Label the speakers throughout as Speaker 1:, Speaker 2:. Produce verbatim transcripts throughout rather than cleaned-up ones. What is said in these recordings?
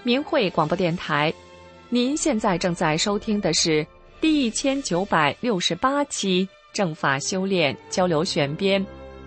Speaker 1: 明慧广播电台。您现在正在收听的是第一千九百六十八期正法修炼交流选编。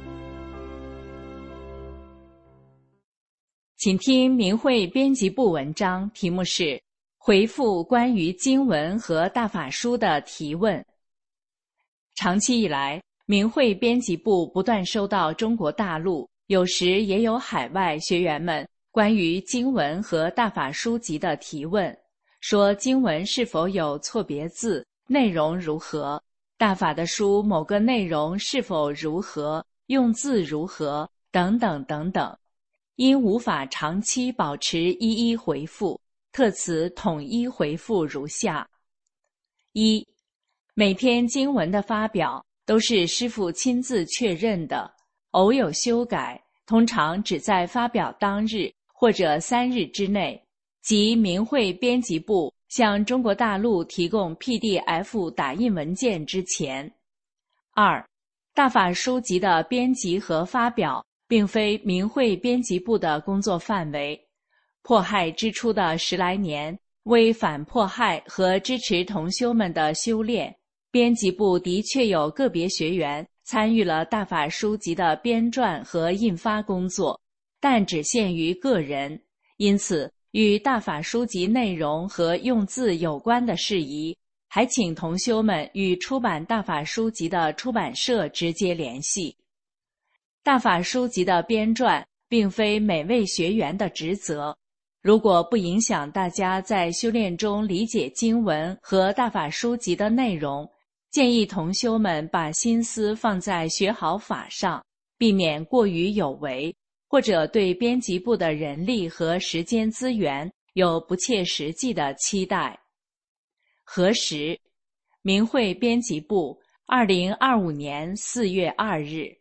Speaker 2: 请听明慧编辑部文章，题目是回复关于经文和大法书的提问。长期以来，明慧编辑部不断收到中国大陆，有时也有海外学员们关于经文和大法书籍的提问，说经文是否有错别字，内容如何，大法的书某个内容是否如何，用字如何，等等等等。因无法长期保持一一回复，特此统一回复如下：一、每篇经文的发表都是师父亲自确认的，偶有修改，通常只在发表当日或者三日之内，即明慧编辑部向中国大陆提供 P D F 打印文件之前。二、大法书籍的编辑和发表并非明慧编辑部的工作范围。迫害之初的十来年，为反迫害和支持同修们的修炼，编辑部的确有个别学员参与了大法书籍的编撰和印发工作，但只限于个人，因此与大法书籍内容和用字有关的事宜，还请同修们与出版大法书籍的出版社直接联系。大法书籍的编撰并非每位学员的职责，如果不影响大家在修炼中理解经文和大法书籍的内容，建议同修们把心思放在学好法上，避免过于有为，或者对编辑部的人力和时间资源有不切实际的期待。核实：明慧编辑部，二零二五年四月二日。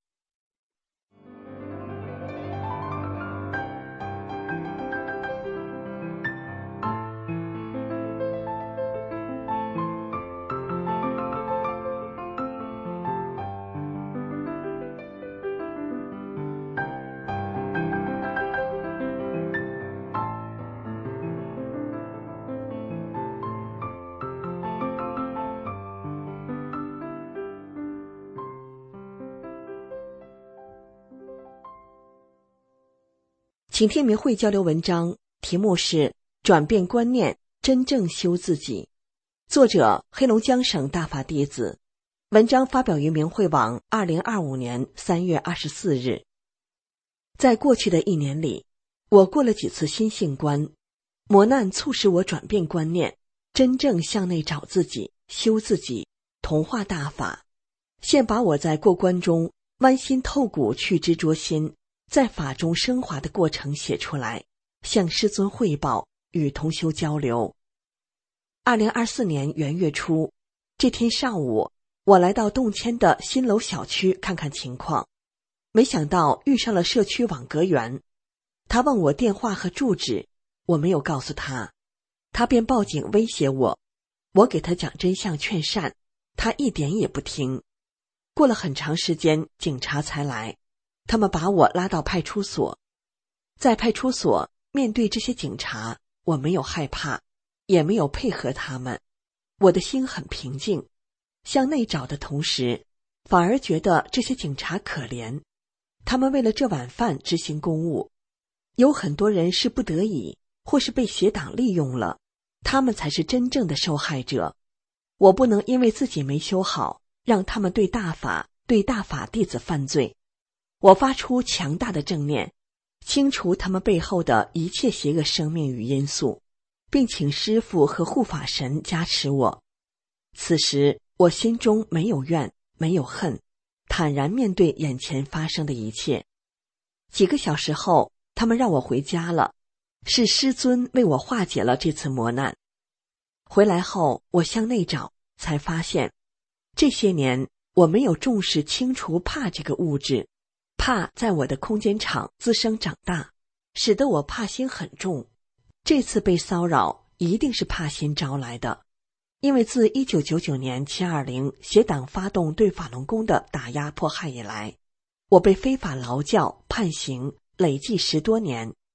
Speaker 3: 请听明慧交流文章，题目是转变观念，真正修自己。作者黑龙江省大法弟子。文章发表于明慧网二零二五年三月二十四日。在过去的一年里，我过了几次心性关，磨难促使我转变观念，真正向内找自己，修自己，同化大法。现把我在过关中剜心透骨去执着心，在法中升华的过程写出来，向师尊汇报，与同修交流。二零二四年元月初，这天上午，我来到洞谦的新楼小区看看情况，没想到遇上了社区网格员。他问我电话和住址，我没有告诉他，他便报警威胁我。我给他讲真相劝善，他一点也不听。过了很长时间，警察才来。他们把我拉到派出所，在派出所面对这些警察，我没有害怕，也没有配合他们，我的心很平静。向内找的同时，反而觉得这些警察可怜，他们为了这碗饭执行公务，有很多人是不得已，或是被邪党利用了，他们才是真正的受害者。我不能因为自己没修好，让他们对大法、对大法弟子犯罪。我发出强大的正念，清除他们背后的一切邪恶生命与因素，并请师父和护法神加持我。此时我心中没有怨，没有恨，坦然面对眼前发生的一切。几个小时后，他们让我回家了，是师尊为我化解了这次磨难。回来后，我向内找，才发现这些年我没有重视清除怕这个物质，怕在我的空间场滋生长大，使得我怕心很重。这次被骚扰一定是怕心招来的，因为自一九九九年七二零邪党发动对法轮功的打压迫害以来，我被非法劳教判刑累计十多年，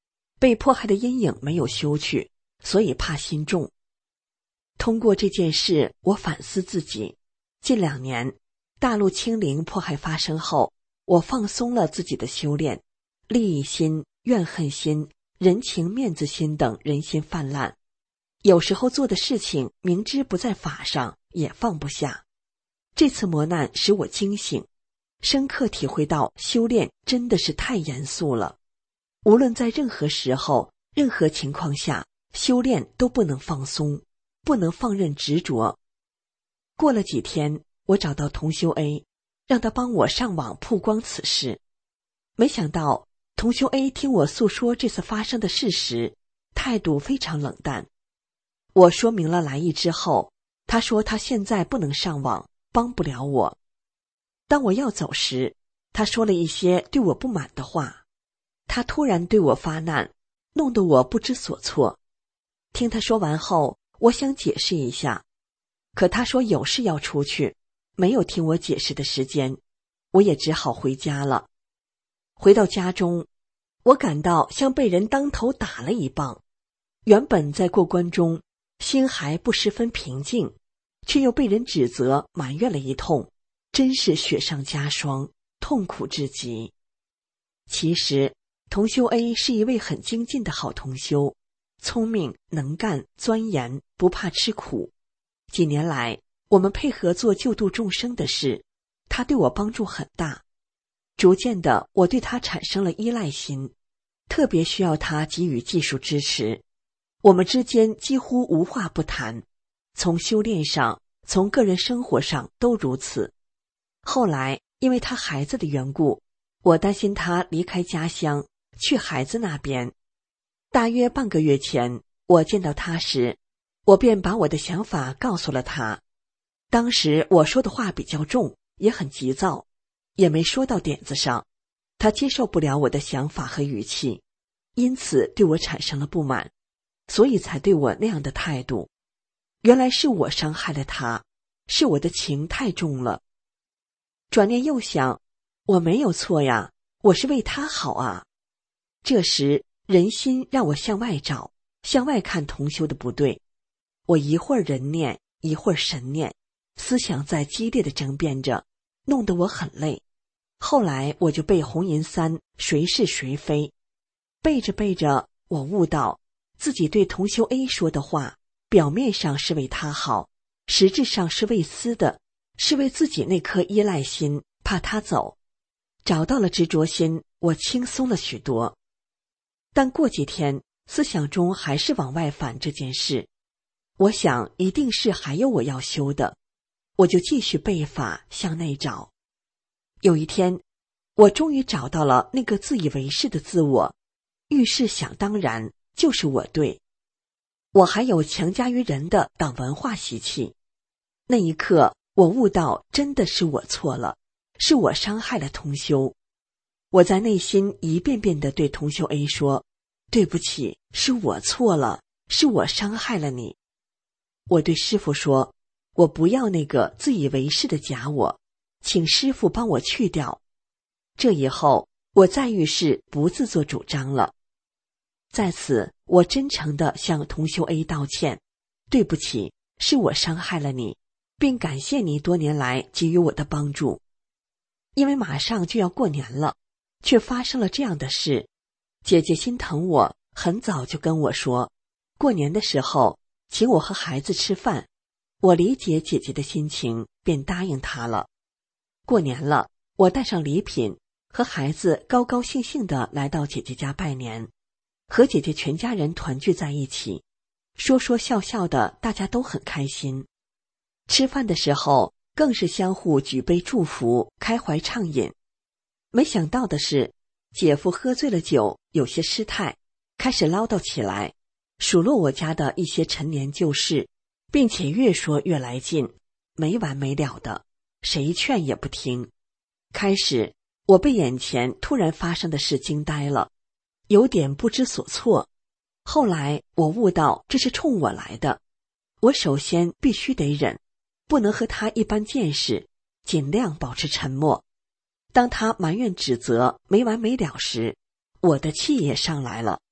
Speaker 3: 被迫害的阴影没有修去，所以怕心重。通过这件事，我反思自己。近两年，大陆清零迫害发生后，我放松了自己的修炼，利益心、怨恨心、人情面子心等人心泛滥。有时候做的事情明知不在法上，也放不下。这次磨难使我惊醒，深刻体会到修炼真的是太严肃了。无论在任何时候、任何情况下，修炼都不能放松，不能放任执着。过了几天，我找到同修 A， 让他帮我上网曝光此事。没想到同修 A 听我诉说这次发生的事实，态度非常冷淡。我说明了来意之后，他说他现在不能上网，帮不了我。当我要走时，他说了一些对我不满的话。他突然对我发难，弄得我不知所措。听他说完后，我想解释一下，可他说有事要出去，没有听我解释的时间，我也只好回家了。回到家中，我感到像被人当头打了一棒。原本在过关中，心还不十分平静，却又被人指责埋怨了一通，真是雪上加霜，痛苦至极。其实同修 A 是一位很精进的好同修，聪明能干钻研，不怕吃苦。几年来我们配合做救度众生的事，他对我帮助很大。逐渐的我对他产生了依赖心，特别需要他给予技术支持。我们之间几乎无话不谈，从修炼上，从个人生活上都如此。后来因为他孩子的缘故，我担心他离开家乡去孩子那边。大约半个月前，我见到他时，我便把我的想法告诉了他。当时我说的话比较重，也很急躁，也没说到点子上，他接受不了我的想法和语气，因此对我产生了不满，所以才对我那样的态度。原来是我伤害了他，是我的情太重了。转念又想，我没有错呀，我是为他好啊。这时人心让我向外找，向外看同修的不对。我一会儿人念，一会儿神念，思想在激烈的争辩着，弄得我很累。后来我就背红银三谁是谁非，背着背着，我悟到自己对同修 A 说的话，表面上是为他好，实质上是为私的，是为自己那颗依赖心，怕他走。找到了执着心，我轻松了许多。但过几天思想中还是往外反这件事，我想一定是还有我要修的，我就继续背法向内找。有一天我终于找到了那个自以为是的自我，遇事想当然，就是我对。我还有强加于人的党文化习气。那一刻我悟到真的是我错了，是我伤害了同修。我在内心一遍遍地对同修 A 说，对不起，是我错了，是我伤害了你。我对师父说，我不要那个自以为是的假我，请师父帮我去掉。这以后我再遇事不自作主张了。在此我真诚地向同修 A 道歉，对不起，是我伤害了你，并感谢你多年来给予我的帮助。因为马上就要过年了，却发生了这样的事，姐姐心疼我，很早就跟我说，过年的时候请我和孩子吃饭。我理解姐姐的心情，便答应她了。过年了，我带上礼品，和孩子高高兴兴地来到姐姐家拜年，和姐姐全家人团聚在一起，说说笑笑的，大家都很开心。吃饭的时候更是相互举杯祝福，开怀畅饮。没想到的是，姐夫喝醉了酒，有些失态，开始唠叨起来，数落我家的一些陈年旧事，并且越说越来劲，没完没了的，谁劝也不听。开始我被眼前突然发生的事惊呆了，有点不知所措。后来我悟到这是冲我来的，我首先必须得忍，不能和他一般见识，尽量保持沉默。当他埋怨指责没完没了时，我的气也上来了。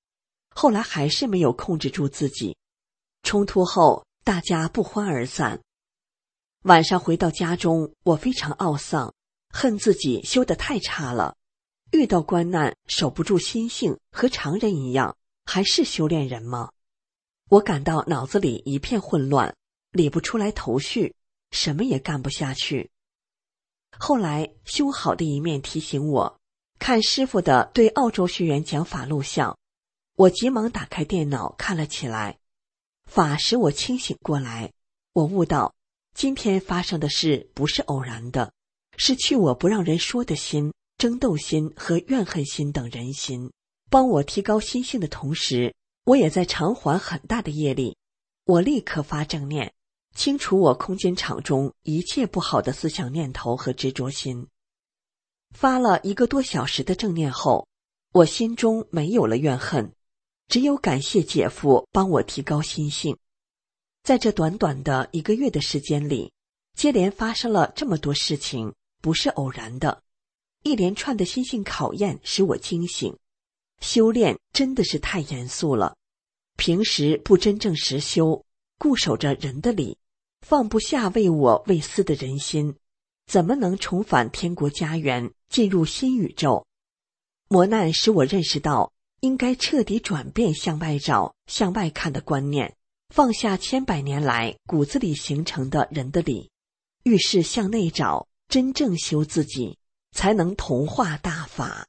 Speaker 3: 后来还是没有控制住自己。冲突后，大家不欢而散。晚上回到家中，我非常懊丧，恨自己修得太差了。遇到关难，守不住心性，和常人一样，还是修炼人吗？我感到脑子里一片混乱，理不出来头绪，什么也干不下去。后来修好的一面提醒我，看师父的对澳洲学员讲法录像，我急忙打开电脑看了起来。法使我清醒过来，我悟到今天发生的事不是偶然的，是去我不让人说的心、争斗心和怨恨心等人心，帮我提高心性的同时，我也在偿还很大的业力。我立刻发正念，清除我空间场中一切不好的思想念头和执着心。发了一个多小时的正念后，我心中没有了怨恨，只有感谢姐夫帮我提高心性。在这短短的一个月的时间里，接连发生了这么多事情，不是偶然的。一连串的心性考验使我惊醒，修炼真的是太严肃了。平时不真正实修，固守着人的理，放不下为我为私的人心，怎么能重返天国家园，进入新宇宙？磨难使我认识到应该彻底转变向外找、向外看的观念，放下千百年来骨子里形成的人的理，遇事向内找，真正修自己，才能同化大法。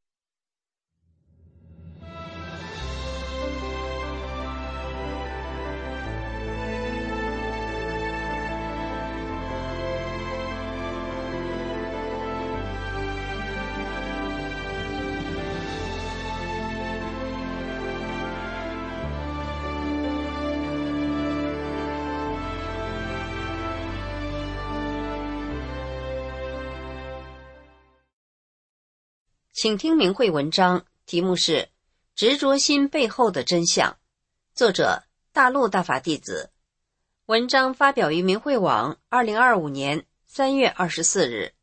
Speaker 4: 请听明慧文章，题目是《执着心背后的真相》，作者大陆大法弟子。文章发表于明慧网二零二五年三月二十四日。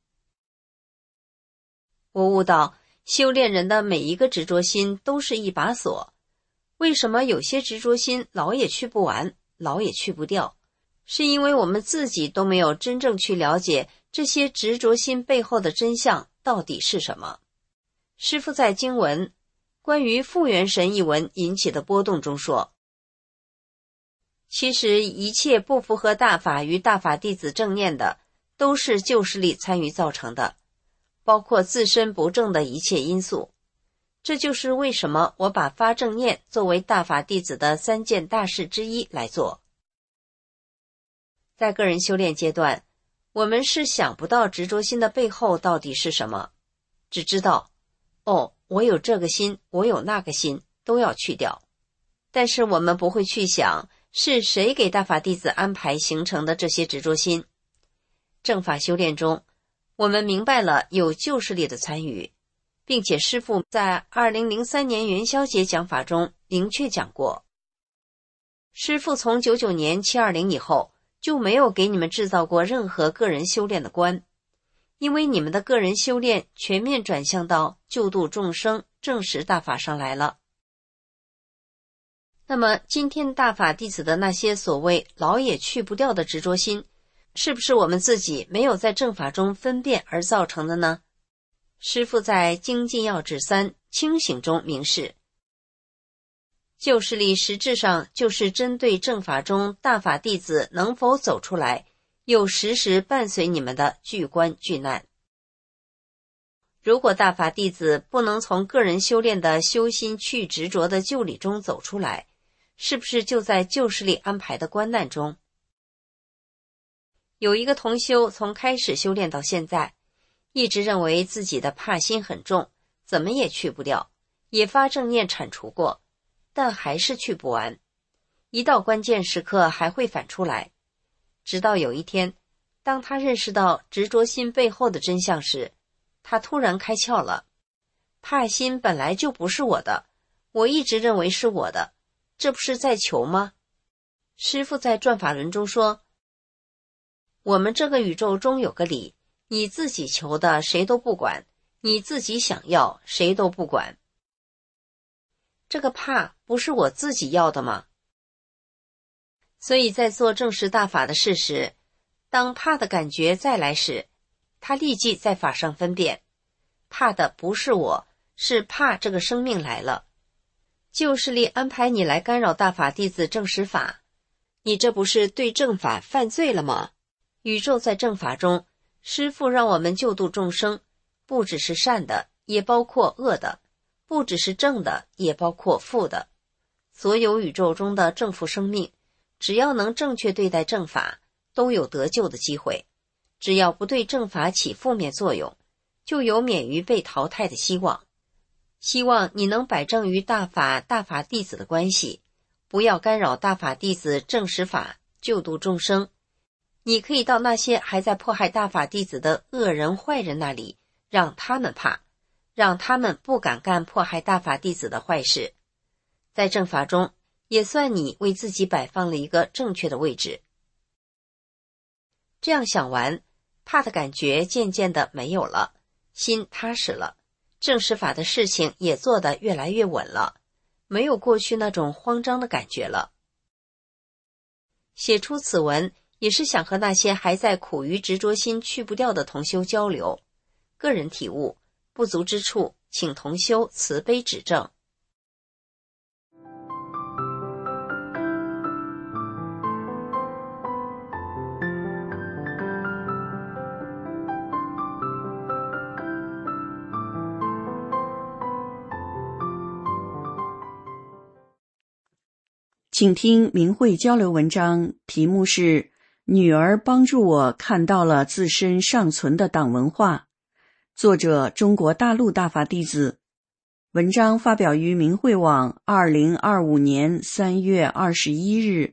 Speaker 4: 我悟到，修炼人的每一个执着心都是一把锁。为什么有些执着心老也去不完，老也去不掉？是因为我们自己都没有真正去了解这些执着心背后的真相到底是什么。师父在经文关于复原神一文引起的波动中说，其实一切不符合大法与大法弟子正念的，都是旧势力参与造成的，包括自身不正的一切因素。这就是为什么我把发正念作为大法弟子的三件大事之一来做。在个人修炼阶段，我们是想不到执着心的背后到底是什么，只知道哦，我有这个心，我有那个心，都要去掉。但是我们不会去想，是谁给大法弟子安排形成的这些执着心。正法修炼中，我们明白了有旧势力的参与，并且师父在二零零三年元宵节讲法中明确讲过，师父从九九年七二零以后就没有给你们制造过任何个人修炼的关，因为你们的个人修炼全面转向到救度众生、证实大法上来了。那么今天大法弟子的那些所谓老也去不掉的执着心，是不是我们自己没有在正法中分辨而造成的呢？师父在精进要旨三清醒中明示，旧势力实质上就是针对正法中大法弟子能否走出来，又时时伴随你们的巨关巨难。如果大法弟子不能从个人修炼的修心去执着的旧理中走出来，是不是就在旧势力安排的关难中？有一个同修从开始修炼到现在，一直认为自己的怕心很重，怎么也去不掉，也发正念铲除过，但还是去不完，一到关键时刻还会反出来。直到有一天，当他认识到执着心背后的真相时，他突然开窍了。怕心本来就不是我的，我一直认为是我的，这不是在求吗？师父在转法轮中说，我们这个宇宙中有个理，你自己求的谁都不管，你自己想要谁都不管。 这个怕不是我自己要的吗？所以在做证实大法的事时，当怕的感觉再来时，他立即在法上分辨，怕的不是我，是怕这个生命来了。旧势力安排你来干扰大法弟子证实法，你这不是对正法犯罪了吗？宇宙在正法中，师父让我们救度众生，不只是善的，也包括恶的，不只是正的，也包括负的。所有宇宙中的正负生命，只要能正确对待正法，都有得救的机会。只要不对正法起负面作用，就有免于被淘汰的希望。希望你能摆正与大法大法弟子的关系，不要干扰大法弟子证实法，救度众生。你可以到那些还在迫害大法弟子的恶人坏人那里，让他们怕，让他们不敢干迫害大法弟子的坏事。在正法中，也算你为自己摆放了一个正确的位置。这样想完，怕的感觉渐渐的没有了，心踏实了，证实法的事情也做得越来越稳了，没有过去那种慌张的感觉了。写出此文也是想和那些还在苦于执着心去不掉的同修交流，个人体悟不足之处，请同修慈悲指正。
Speaker 5: 请听明慧交流文章，题目是女儿帮助我看到了自身尚存的党文化，作者中国大陆大法弟子。文章发表于明慧网二零二五年三月二十一日。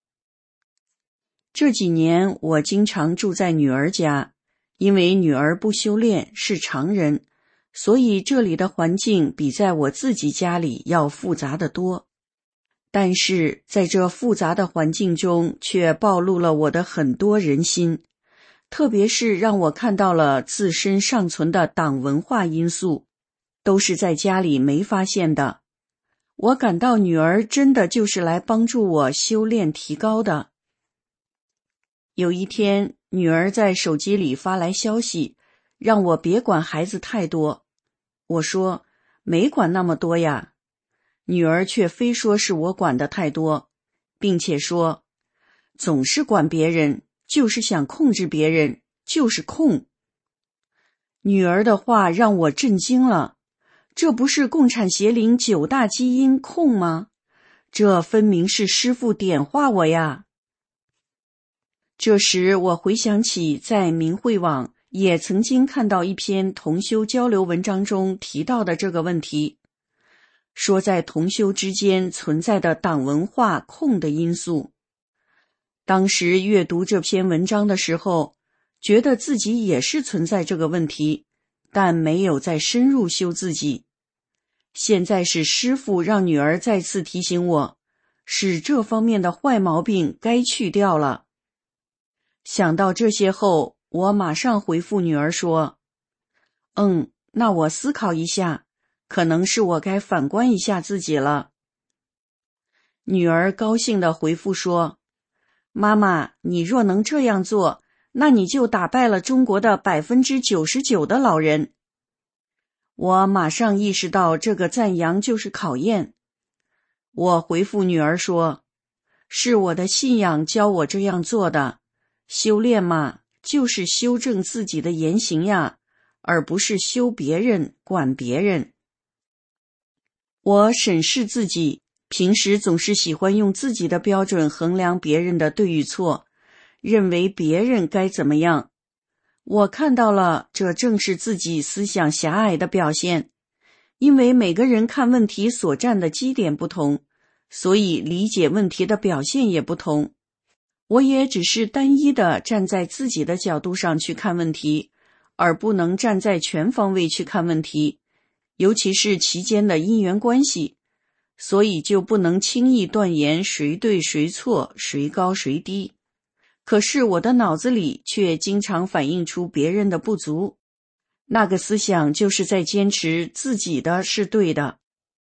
Speaker 5: 这几年我经常住在女儿家，因为女儿不修炼，是常人，所以这里的环境比在我自己家里要复杂得多。但是在这复杂的环境中，却暴露了我的很多人心，特别是让我看到了自身尚存的党文化因素，都是在家里没发现的。我感到女儿真的就是来帮助我修炼提高的。有一天，女儿在手机里发来消息，让我别管孩子太多。我说，没管那么多呀。女儿却非说是我管得太多，并且说，总是管别人，就是想控制别人，就是控。女儿的话让我震惊了，这不是共产邪灵九大基因控吗？这分明是师父点化我呀。这时我回想起在明慧网也曾经看到一篇同修交流文章中提到的这个问题，说在同修之间存在的党文化控的因素。当时阅读这篇文章的时候，觉得自己也是存在这个问题，但没有再深入修自己。现在是师父让女儿再次提醒我，使这方面的坏毛病该去掉了。想到这些后，我马上回复女儿说，嗯，那我思考一下，可能是我该反观一下自己了。女儿高兴地回复说，妈妈，你若能这样做，那你就打败了中国的百分之九十九的老人。我马上意识到这个赞扬就是考验。我回复女儿说，是我的信仰教我这样做的，修炼嘛，就是修正自己的言行呀，而不是修别人，管别人。我审视自己，平时总是喜欢用自己的标准衡量别人的对与错，认为别人该怎么样。我看到了，这正是自己思想狭隘的表现。因为每个人看问题所站的基点不同，所以理解问题的表现也不同。我也只是单一的站在自己的角度上去看问题，而不能站在全方位去看问题，尤其是其间的因缘关系，所以就不能轻易断言谁对谁错，谁高谁低。可是我的脑子里却经常反映出别人的不足，那个思想就是在坚持自己的是对的。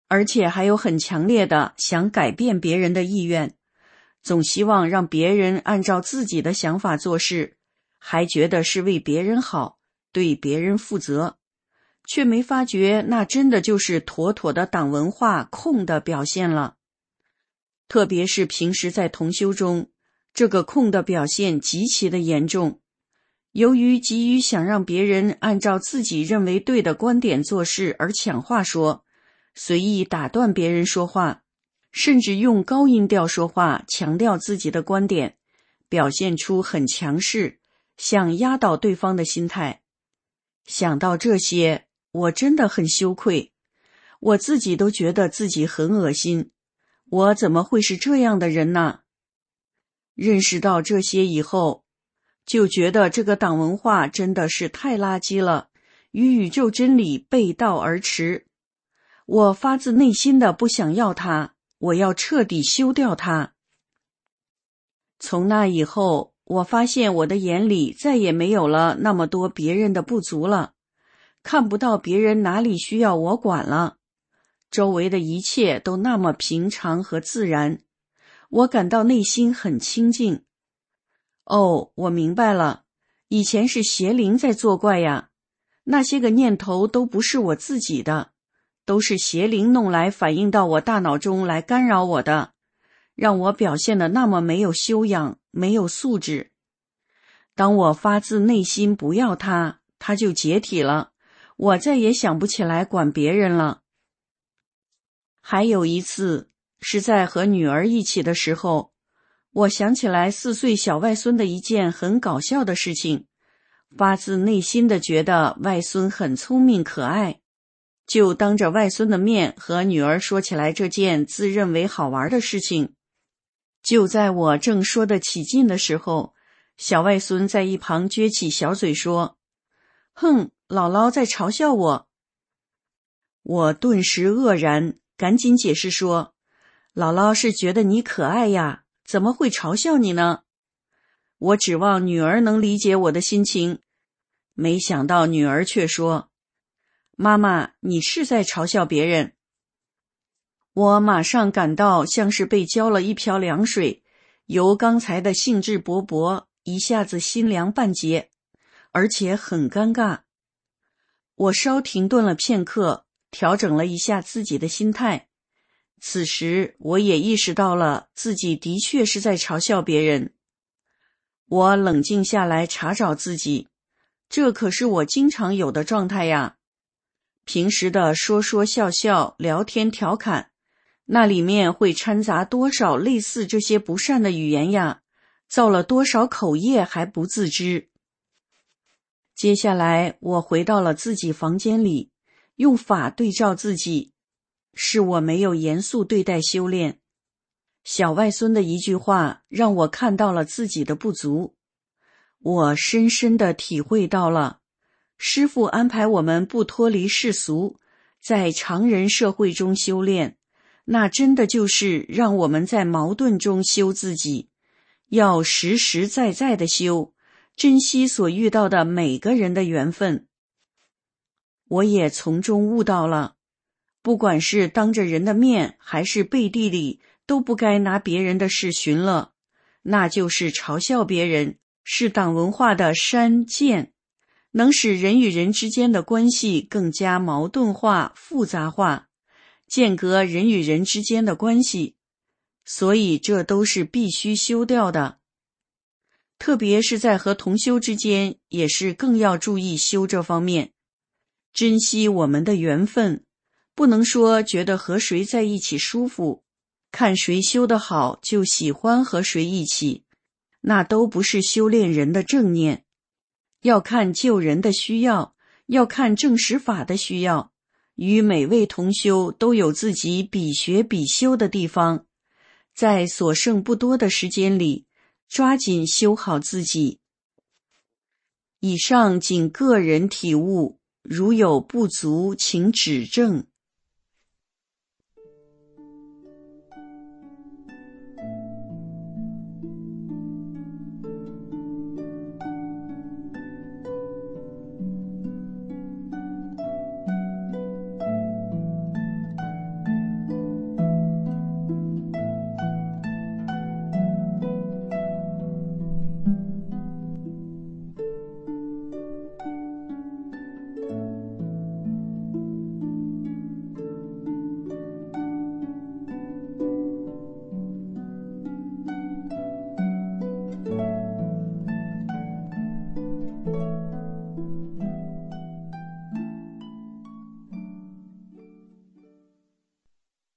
Speaker 5: 而且还有很强烈的想改变别人的意愿，总希望让别人按照自己的想法做事，还觉得是为别人好，对别人负责，却没发觉那真的就是妥妥的党文化控的表现了。特别是平时在同修中，这个控的表现极其的严重。由于急于想让别人按照自己认为对的观点做事而抢话说，随意打断别人说话，甚至用高音调说话强调自己的观点，表现出很强势，想压倒对方的心态。想到这些，我真的很羞愧，我自己都觉得自己很恶心，我怎么会是这样的人呢？认识到这些以后，就觉得这个党文化真的是太垃圾了，与宇宙真理背道而驰。我发自内心的不想要它，我要彻底修掉它。从那以后，我发现我的眼里再也没有了那么多别人的不足了，看不到别人哪里需要我管了，周围的一切都那么平常和自然，我感到内心很清静。哦，我明白了，以前是邪灵在作怪呀，那些个念头都不是我自己的，都是邪灵弄来反映到我大脑中来干扰我的，让我表现得那么没有修养，没有素质。当我发自内心不要它，它就解体了，我再也想不起来管别人了。还有一次，是在和女儿一起的时候，我想起来四岁小外孙的一件很搞笑的事情，发自内心的觉得外孙很聪明可爱，就当着外孙的面和女儿说起来这件自认为好玩的事情。就在我正说得起劲的时候，小外孙在一旁撅起小嘴说：“哼，姥姥在嘲笑我。”我顿时愕然，赶紧解释说：“姥姥是觉得你可爱呀，怎么会嘲笑你呢？”我指望女儿能理解我的心情，没想到女儿却说：“妈妈，你是在嘲笑别人。”我马上感到像是被浇了一瓢凉水，由刚才的兴致勃勃一下子心凉半截，而且很尴尬。我稍停顿了片刻，调整了一下自己的心态。此时我也意识到了自己的确是在嘲笑别人。我冷静下来查找自己，这可是我经常有的状态呀。平时的说说笑笑、聊天调侃，那里面会掺杂多少类似这些不善的语言呀，造了多少口业还不自知。接下来我回到了自己房间里，用法对照自己，是我没有严肃对待修炼。小外孙的一句话让我看到了自己的不足，我深深地体会到了师父安排我们不脱离世俗，在常人社会中修炼，那真的就是让我们在矛盾中修自己，要实实在在地修，珍惜所遇到的每个人的缘分。我也从中悟到了，不管是当着人的面还是背地里，都不该拿别人的事寻乐，那就是嘲笑别人，是党文化的删减，能使人与人之间的关系更加矛盾化、复杂化，间隔人与人之间的关系，所以这都是必须修掉的。特别是在和同修之间，也是更要注意修这方面，珍惜我们的缘分，不能说觉得和谁在一起舒服，看谁修得好就喜欢和谁一起，那都不是修炼人的正念。要看救人的需要，要看正实法的需要，与每位同修都有自己比学比修的地方，在所剩不多的时间里，抓紧修好自己。以上仅个人体悟，如有不足，请指正。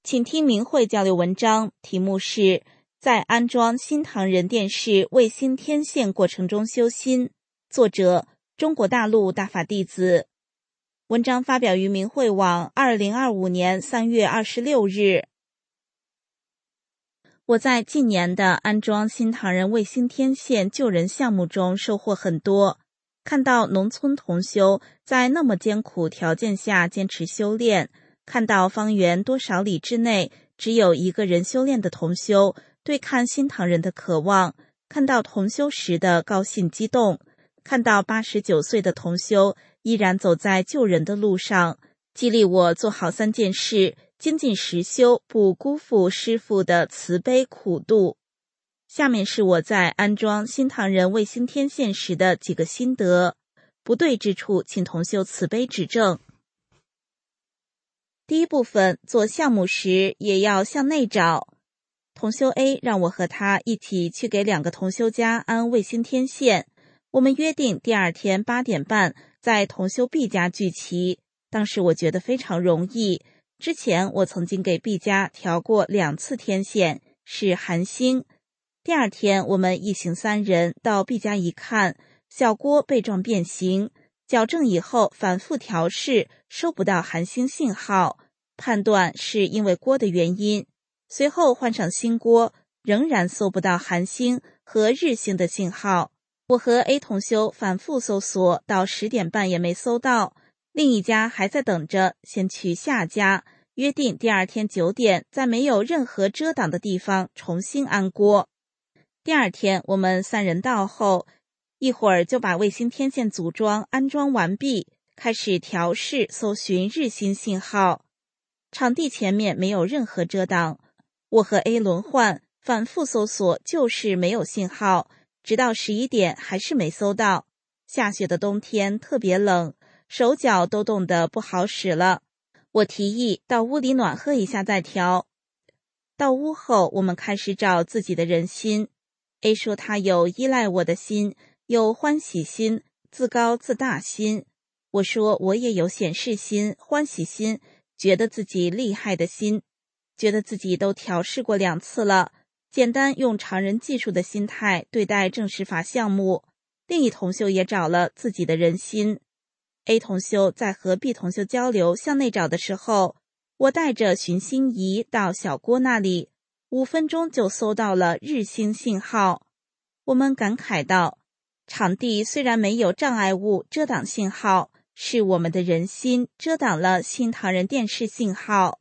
Speaker 6: 请听明慧交流文章，题目是在安装新唐人电视卫星天线过程中修心，作者中国大陆大法弟子。文章发表于明慧网二零二五年三月二十六日。我在近年的安装新唐人卫星天线救人项目中收获很多，看到农村同修在那么艰苦条件下坚持修炼，看到方圆多少里之内只有一个人修炼的同修对看新唐人的渴望，看到同修时的高兴激动，看到八十九岁的同修依然走在救人的路上，激励我做好三件事，精进实修，不辜负师父的慈悲苦度。下面是我在安装新唐人卫星天线时的几个心得，不对之处请同修慈悲指正。第一部分，做项目时也要向内找。同修 A 让我和他一起去给两个同修家安卫星天线，我们约定第二天八点半在同修 B 家聚齐。当时我觉得非常容易，之前我曾经给 B 家调过两次天线，是韩星。第二天我们一行三人到 B 家一看，小锅被撞变形，矫正以后反复调试，收不到韩星信号，判断是因为锅的原因。随后换上新锅，仍然搜不到韩星和日星的信号。我和 A 同修反复搜索，到十点半也没搜到。另一家还在等着，先去下家，约定第二天九点在没有任何遮挡的地方重新安锅。第二天我们三人到后，一会儿就把卫星天线组装安装完毕，开始调试搜寻日星信号。场地前面没有任何遮挡，我和 A 轮换反复搜索，就是没有信号，直到十一点还是没搜到。下雪的冬天特别冷，手脚都冻得不好使了。我提议到屋里暖和一下再调。到屋后我们开始找自己的人心。 A 说他有依赖我的心，有欢喜心，自高自大心。我说我也有显示心、欢喜心，觉得自己厉害的心，觉得自己都调试过两次了，简单用常人技术的心态对待正实法项目。另一同修也找了自己的人心。 A 同修在和 B 同修交流向内找的时候，我带着寻心仪到小锅那里，五分钟就搜到了日星信号。我们感慨道，场地虽然没有障碍物遮挡信号，是我们的人心遮挡了新唐人电视信号。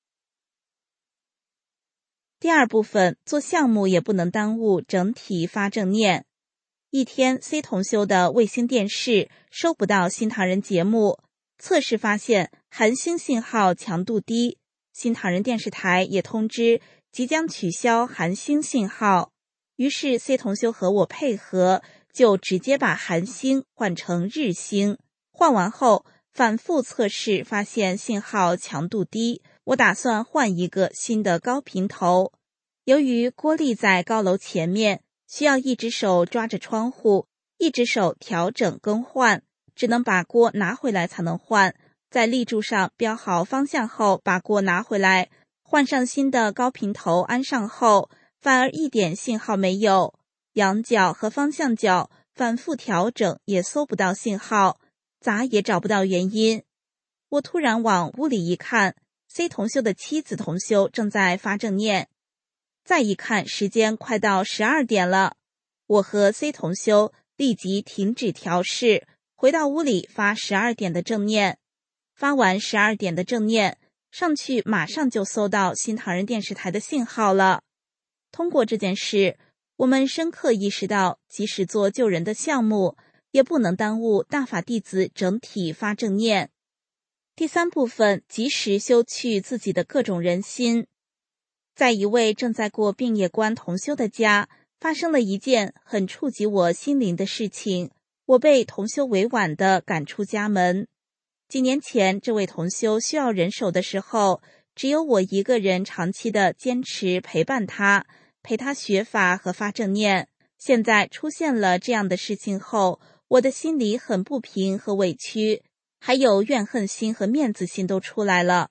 Speaker 6: 第二部分，做项目也不能耽误整体发正念。一天 C 同修的卫星电视收不到新唐人节目，测试发现韩星信号强度低，新唐人电视台也通知即将取消韩星信号。于是 C 同修和我配合，就直接把韩星换成日星。换完后反复测试发现信号强度低，我打算换一个新的高频头。由于锅立在高楼前面，需要一只手抓着窗户，一只手调整更换，只能把锅拿回来才能换。在立柱上标好方向后，把锅拿回来，换上新的高频头安上后，反而一点信号没有。仰角和方向角反复调整也搜不到信号，咋也找不到原因。我突然往屋里一看， C 同修的妻子同修正在发正念。再一看时间快到十二点了，我和 C 同修立即停止调试，回到屋里发十二点的正念。发完十二点的正念，上去马上就搜到新唐人电视台的信号了。通过这件事，我们深刻意识到，即使做救人的项目，也不能耽误大法弟子整体发正念。第三部分，及时修去自己的各种人心。在一位正在过病业关同修的家，发生了一件很触及我心灵的事情，我被同修委婉地赶出家门。几年前，这位同修需要人手的时候，只有我一个人长期的坚持陪伴他，陪他学法和发正念。现在出现了这样的事情后，我的心里很不平和委屈，还有怨恨心和面子心都出来了。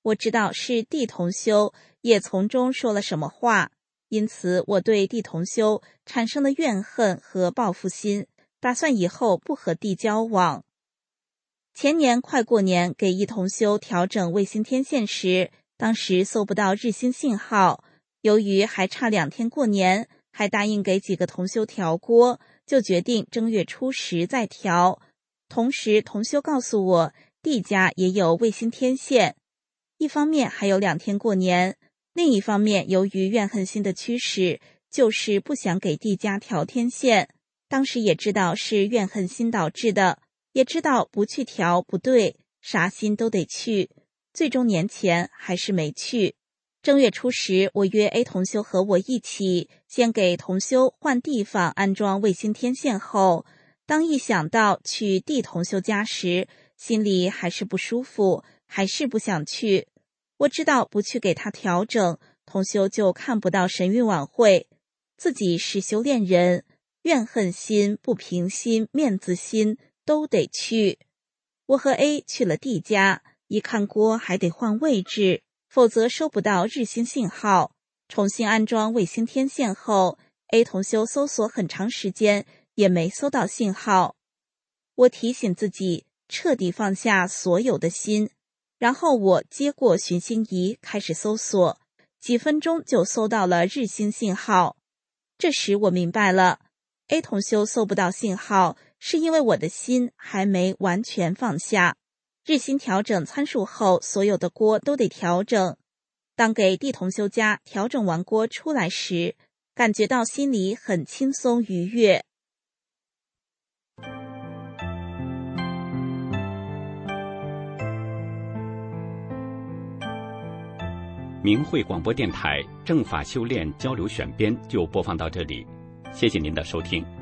Speaker 6: 我知道是D同修，也从中说了什么话，因此我对D同修产生了怨恨和报复心，打算以后不和D交往。前年快过年给一同修调整卫星天线时，当时搜不到日星信号，由于还差两天过年，还答应给几个同修调锅，就决定正月初十再调。同时同修告诉我D家也有卫星天线，一方面还有两天过年，另一方面由于怨恨心的驱使，就是不想给D家调天线。当时也知道是怨恨心导致的，也知道不去调不对，啥心都得去，最终年前还是没去。正月初十，我约 A 同修和我一起先给同修换地方安装卫星天线后，当一想到去 D 同修家时，心里还是不舒服，还是不想去。我知道不去给他调整，同修就看不到神韵晚会。自己是修炼人，怨恨心、不平心、面子心都得去。我和 A 去了 D 家，一看锅还得换位置，否则收不到日星信号。重新安装卫星天线后， A 同修搜索很长时间也没搜到信号。我提醒自己彻底放下所有的心，然后我接过寻星仪开始搜索，几分钟就搜到了日星信号。这时我明白了， A 同修搜不到信号是因为我的心还没完全放下。日星调整参数后，所有的锅都得调整。当给 D 同修家调整完锅出来时，感觉到心里很轻松愉悦。
Speaker 7: 明慧广播电台正法修炼交流选编就播放到这里，谢谢您的收听。